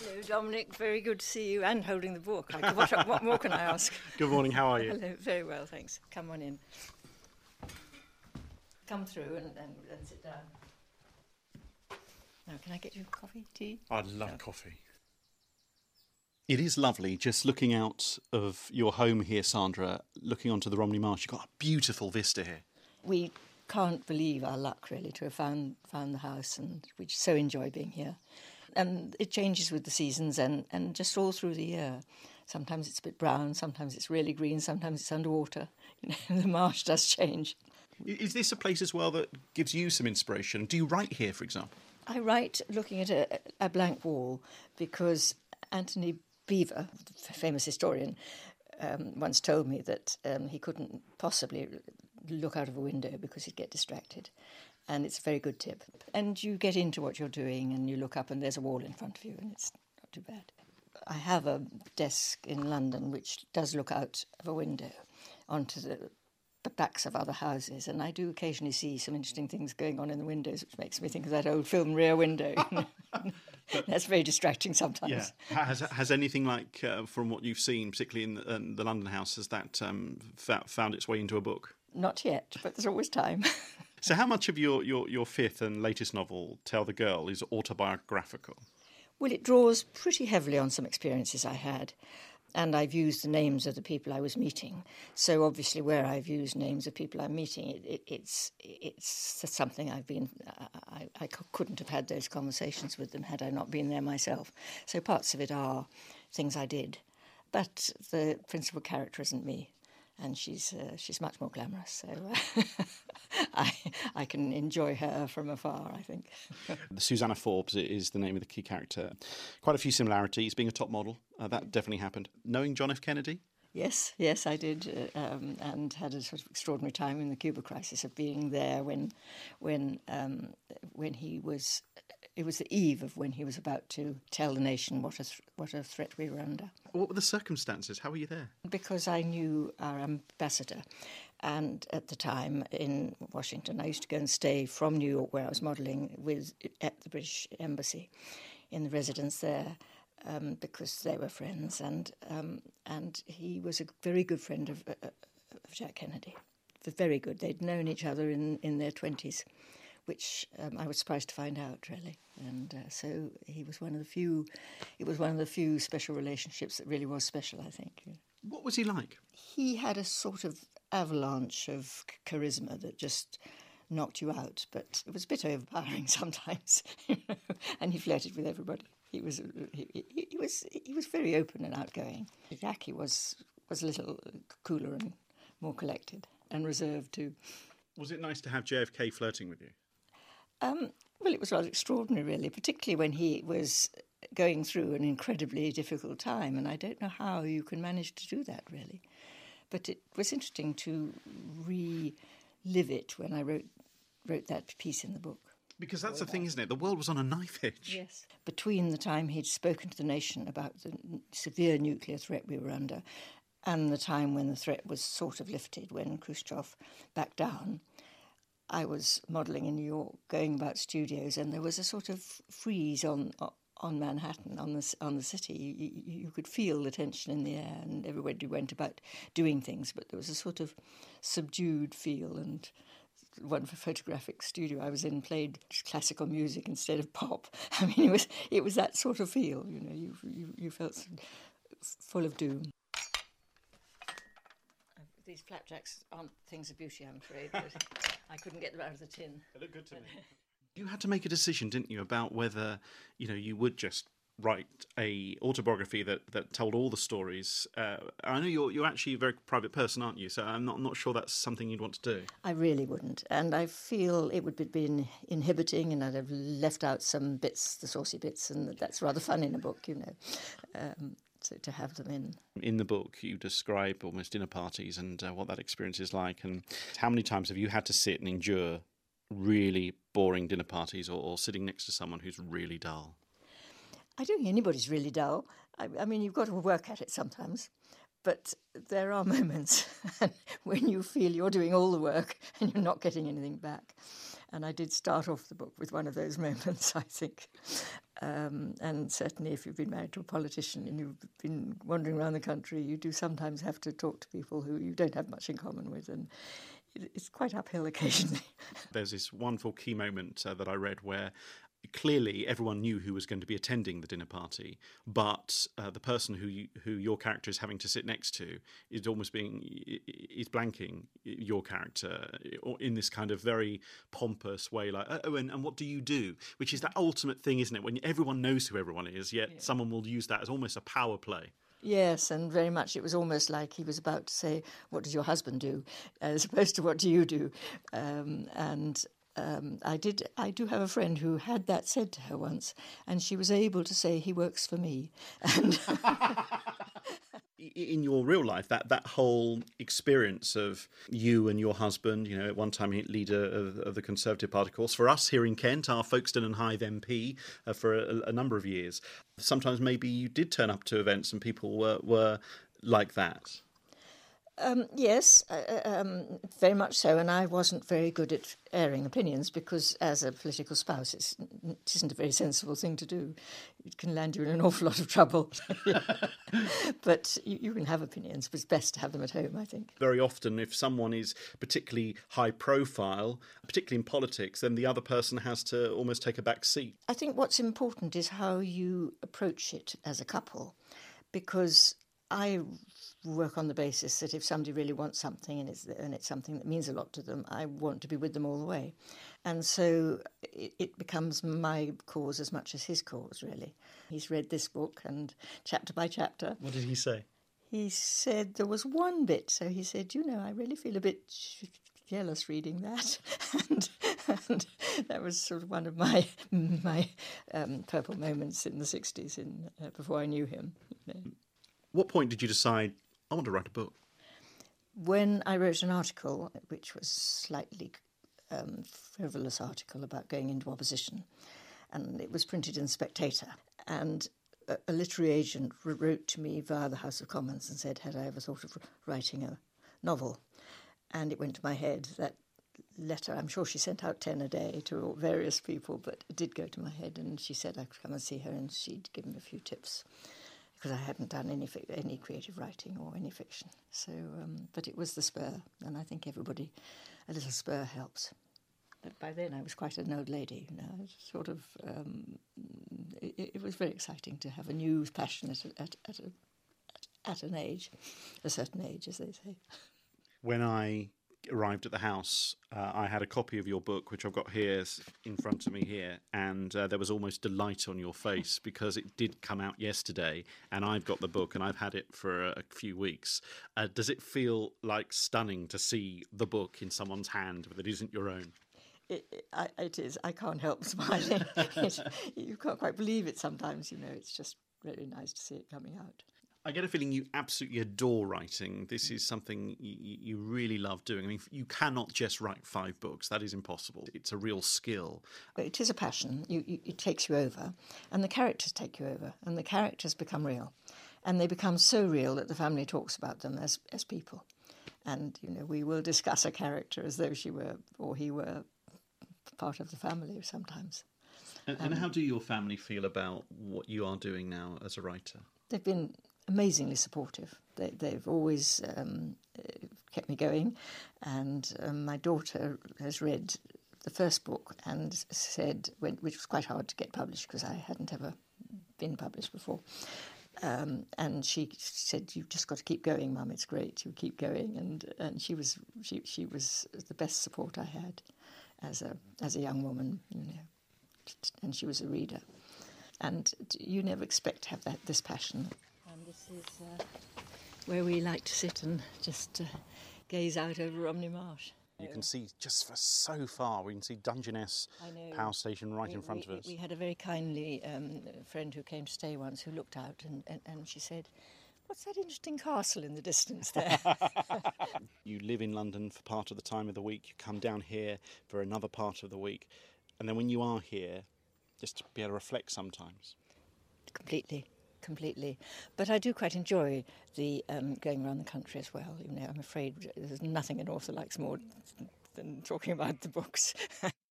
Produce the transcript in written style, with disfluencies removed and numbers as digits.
Hello, Dominic. Very good to see you and holding the book. What more can I ask? Good morning, how are you? Hello, very well, thanks. Come on in. Come through and sit down. Now, can I get you coffee, tea? I'd love coffee. It is lovely just looking out of your home here, Sandra, looking onto the Romney Marsh. You've got a beautiful vista here. We can't believe our luck, really, to have found the house, and we so enjoy being here. And it changes with the seasons and just all through the year. Sometimes it's a bit brown, sometimes it's really green, sometimes it's underwater. You know, the marsh does change. Is this a place as well that gives you some inspiration? Do you write here, for example? I write looking at a blank wall because Anthony Beevor, the famous historian, once told me that he couldn't possibly look out of a window because he'd get distracted. And it's a very good tip. And you get into what you're doing and you look up and there's a wall in front of you and it's not too bad. I have a desk in London which does look out of a window onto the backs of other houses, and I do occasionally see some interesting things going on in the windows, which makes me think of that old film Rear Window. That's very distracting sometimes. Yeah. Has anything like, from what you've seen, particularly in the London house, has that found its way into a book? Not yet, but there's always time. So how much of your fifth and latest novel, Tell the Girl, is autobiographical? Well, it draws pretty heavily on some experiences I had. And I've used the names of the people I was meeting. So obviously where I've used names of people I'm meeting, it's something I've been... I couldn't have had those conversations with them had I not been there myself. So parts of it are things I did. But the principal character isn't me. And she's much more glamorous, so I can enjoy her from afar, I think. Susanna Forbes is the name of the key character. Quite a few similarities, being a top model, that definitely happened. Knowing John F. Kennedy? Yes, I did, and had a sort of extraordinary time in the Cuba crisis of being there when he was... It was the eve of when he was about to tell the nation what a threat we were under. What were the circumstances? How were you there? Because I knew our ambassador, and at the time in Washington, I used to go and stay from New York, where I was modelling, at the British Embassy, in the residence there, because they were friends, and he was a very good friend of Jack Kennedy. Very good. They'd known each other in their 20s. Which I was surprised to find out, really. And so he was one of the few... It was one of the few special relationships that really was special, I think. What was he like? He had a sort of avalanche of charisma that just knocked you out, but it was a bit overpowering sometimes, you know? And he flirted with everybody. He was very open and outgoing. Jackie was a little cooler and more collected and reserved too. Was it nice to have JFK flirting with you? Well, it was rather extraordinary, really, particularly when he was going through an incredibly difficult time, and I don't know how you can manage to do that, really. But it was interesting to relive it when I wrote that piece in the book. Because that's the thing, isn't it? The world was on a knife edge. Yes. Between the time he'd spoken to the nation about the severe nuclear threat we were under and the time when the threat was sort of lifted, when Khrushchev backed down, I was modelling in New York, going about studios, and there was a sort of freeze on Manhattan, on the city. You could feel the tension in the air, and everybody went about doing things, but there was a sort of subdued feel. And one photographic studio I was in played classical music instead of pop. I mean, it was that sort of feel. You know, you felt full of doom. These flapjacks aren't things of beauty, I'm afraid, but I couldn't get them out of the tin. They look good to me. You had to make a decision, didn't you, about whether, you know, you would just write a autobiography that told all the stories. I know you're actually a very private person, aren't you? So I'm not sure that's something you'd want to do. I really wouldn't, and I feel it would be inhibiting, and I'd have left out some bits, the saucy bits, and that's rather fun in a book, you know. So to have them in. In the book, you describe almost dinner parties and what that experience is like, and how many times have you had to sit and endure really boring dinner parties or sitting next to someone who's really dull? I don't think anybody's really dull. I mean, you've got to work at it sometimes, but there are moments when you feel you're doing all the work and you're not getting anything back. And I did start off the book with one of those moments, I think. And certainly if you've been married to a politician and you've been wandering around the country, you do sometimes have to talk to people who you don't have much in common with, and it's quite uphill occasionally. There's this wonderful key moment that I read where clearly everyone knew who was going to be attending the dinner party, but the person who your character is having to sit next to is blanking your character in this kind of very pompous way, like, oh, and what do you do? Which is that ultimate thing, isn't it? When everyone knows who everyone is, yet someone will use that as almost a power play. Yes, and very much it was almost like he was about to say, what does your husband do? As opposed to what do you do? I do have a friend who had that said to her once, and she was able to say, he works for me. And in your real life, that whole experience of you and your husband, at one time leader of the Conservative Party, of course, for us here in Kent, our Folkestone and Hythe MP for a number of years. Sometimes maybe you did turn up to events and people were like that. Yes, very much so, and I wasn't very good at airing opinions because as a political spouse it isn't a very sensible thing to do. It can land you in an awful lot of trouble. But you can have opinions, but it's best to have them at home, I think. Very often if someone is particularly high profile, particularly in politics, then the other person has to almost take a back seat. I think what's important is how you approach it as a couple, because I work on the basis that if somebody really wants something and it's something that means a lot to them, I want to be with them all the way. And so it becomes my cause as much as his cause, really. He's read this book and chapter by chapter. What did he say? He said there was one bit. So he said, I really feel a bit jealous reading that. and that was sort of one of my purple moments in the 60s before I knew him. What point did you decide, I want to write a book? When I wrote an article, which was slightly frivolous article about going into opposition, and it was printed in The Spectator, and a literary agent wrote to me via the House of Commons and said, had I ever thought of writing a novel? And it went to my head. That letter, I'm sure she sent out 10 a day to various people, but it did go to my head, and she said I could come and see her and she'd give me a few tips, because I hadn't done any creative writing or any fiction. So, but it was the spur, and I think everybody, a little spur helps. But by then I was quite an old lady, sort of. It was very exciting to have a new passion at an age, a certain age, as they say. When I arrived at the house, I had a copy of your book, which I've got here in front of me here, and there was almost delight on your face because it did come out yesterday, and I've got the book and I've had it for a few weeks. Does it feel like stunning to see the book in someone's hand that isn't your own? It is. I can't help smiling. You can't quite believe it sometimes, It's just really nice to see it coming out. I get a feeling you absolutely adore writing. This is something you really love doing. I mean, you cannot just write 5 books. That is impossible. It's a real skill. It is a passion. It takes you over, and the characters take you over, and the characters become real. And they become so real that the family talks about them as people. And, we will discuss a character as though she were or he were part of the family sometimes. And how do your family feel about what you are doing now as a writer? They've been amazingly supportive. They've always kept me going, and my daughter has read the first book and said, which was quite hard to get published because I hadn't ever been published before, and she said, "You've just got to keep going, Mum. It's great. You keep going." And she was the best support I had as a young woman, and she was a reader, and you never expect to have this passion. This is where we like to sit and just gaze out over Romney Marsh. You can see just for so far, we can see Dungeness Power Station right in front of us. We had a very kindly friend who came to stay once who looked out and she said, "What's that interesting castle in the distance there?" You live in London for part of the time of the week, you come down here for another part of the week, and then when you are here, just to be able to reflect sometimes. Completely. But I do quite enjoy the going around the country as well. I'm afraid there's nothing an author likes more than talking about the books.